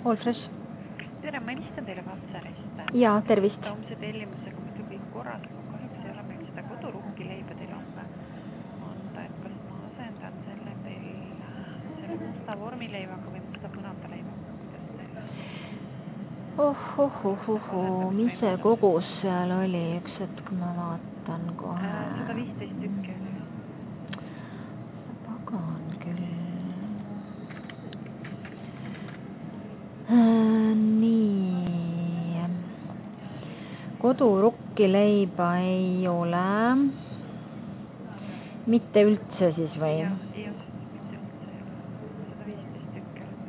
Allfresh. Tere, ma helistan teile Vatsarist. Jaa, tervist. Homse tellimusega muidu kõik korras, aga kahjuks ei ole meil seda kodurukki leiba teil anda, et kas ma asendan selle teil selle musta vormileivaga või musta põrandaleivaga. Mis see kogus seal oli? Üks hetk ma vaatan kohe. 115 tükki oli. Pagan küll. Nii. Kodurukki leiba ei ole. Mitte üldse siis või? Jah, mitte üldse ei ole. 115 tükki on.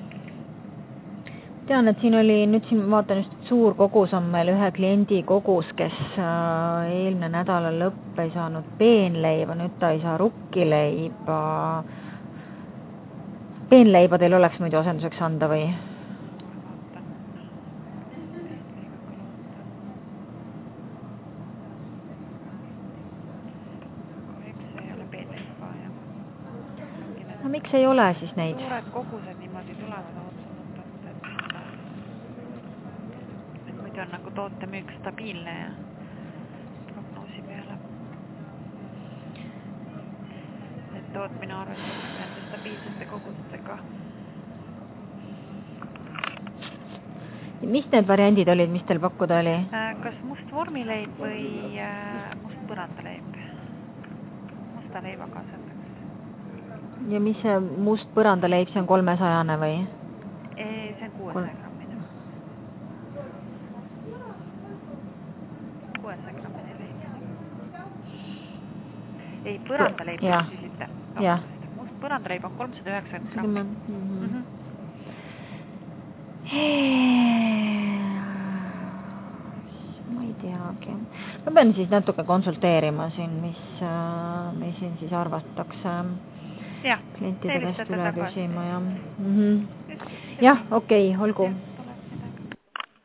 Tean, et siin oli, nüüd siin vaatan just, et suur kogus on meil ühe kliendi kogus, kes eelmine nädala lõpp ei saanud peenleiba, nüüd ta ei saa rukkileiba. Peenleiba teil oleks muidu asenduseks anda või? No miks ei ole siis neid? Suured kogused niimoodi tulevad otsumatult, et muidu on nagu tootemüük stabiilne ja prognoosi peale. Et tootmine arvestab nende stabiilsete kogustega. Mis need variandid olid, mis teil pakkuda oli? Kas must vormileib või must põrandaleib? Musta leivaga asendaks. Ja mis see must põrandaleib, see on 300 või? See on 600 grammine. 600 grammine leib. Ei, põrandaleib küsisite. Must põrandaleib on 390 grammi. Ma ei teagi. Ma pean siis natuke konsulteerima siin, mis siin siis arvatakse. Klientide käest üle küsima. Jah, okei, olgu.